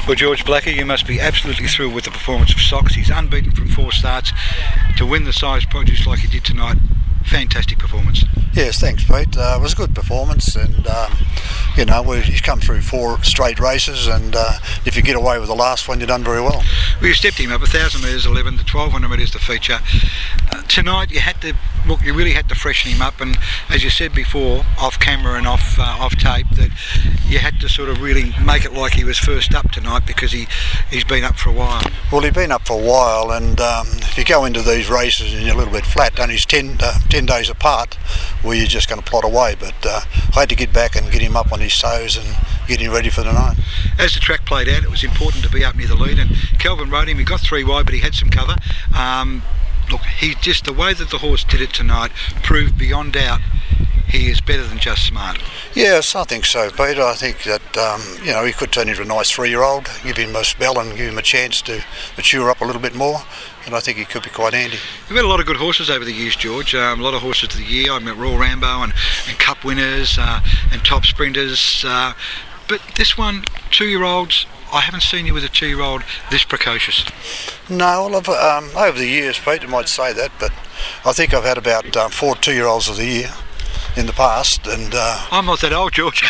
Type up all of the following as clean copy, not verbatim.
Well, George Blacker, you must be absolutely thrilled with the performance of Socks. He's unbeaten from 4 starts. To win the size produce like he did tonight, fantastic performance. Yes, thanks, Pete. It was a good performance, and he's come through 4 straight races, and if you get away with the last one, you've done very well. Well, you stepped him up 1,000 metres 11 to 1,200 metres the feature. Tonight you really had to freshen him up, and as you said before, off camera and off tape, that you had to sort of really make it like he was first up tonight, because he's been up for a while. Well, he's been up for a while, and if you go into these races and you're a little bit flat, only 10 days apart, well, you're just going to plod away. But I had to get back and get him up on his toes and get him ready for the night. As the track played out, it was important to be up near the lead, and Kelvin rode him. He got 3 wide, but he had some cover. Look, the way that the horse did it tonight proved beyond doubt he is better than just smart. Yes, I think so, Peter. I think that he could turn into a nice 3-year-old, give him a spell and give him a chance to mature up a little bit more, and I think he could be quite handy. We've had a lot of good horses over the years, George. A lot of horses of the year. I met Royal Rambo and Cup winners and top sprinters. But this one, 2-year-olds, I haven't seen you with a 2-year-old this precocious. No, well, over the years, Pete, you might say that, but I think I've had about 4 2-year-olds of the year in the past, and I'm not that old, George.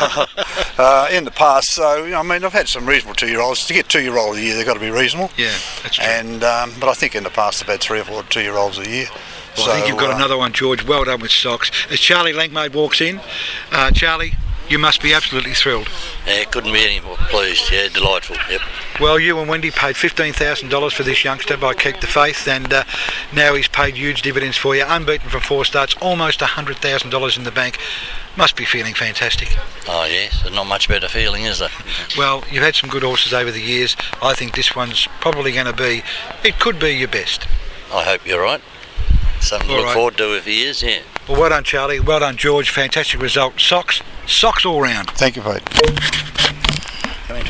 in the past, so I've had some reasonable 2-year-olds. To get 2-year-old of the year, they've got to be reasonable. Yeah, that's true. And but I think in the past I've had 3 or 4 2-year-olds a year. Well, so, I think you've got another one, George. Well done with Socks. As Charlie Langmaid walks in, Charlie, you must be absolutely thrilled. Yeah, couldn't be any more pleased. Yeah, delightful. Yep. Well, you and Wendy paid $15,000 for this youngster by Keep the Faith, and now he's paid huge dividends for you. Unbeaten from 4 starts, almost $100,000 in the bank. Must be feeling fantastic. Oh yes, there's not much better feeling, is there? Well, you've had some good horses over the years. I think this one's probably going to be, it could be your best. I hope you're right. Something to look forward to if he is, yeah. Well done, Charlie. Well done, George. Fantastic result. Socks all round. Thank you, Pete.